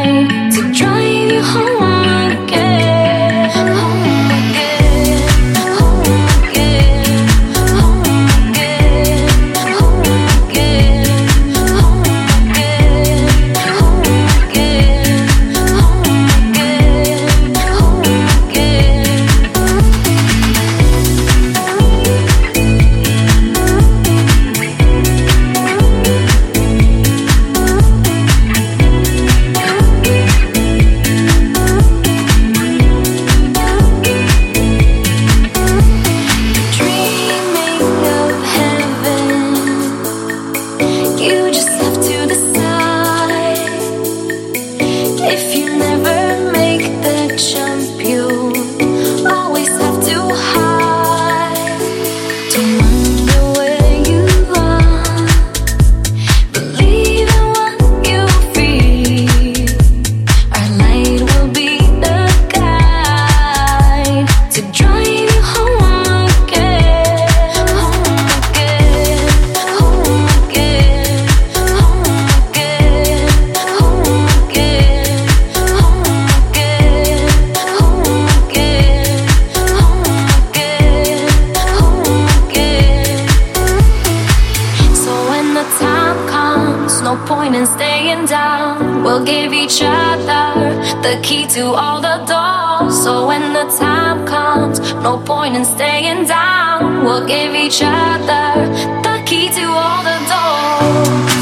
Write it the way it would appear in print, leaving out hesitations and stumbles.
point in staying down. We'll give each other the key to all the doors. So when the time comes, no point in staying down. We'll give each other the key to all the doors.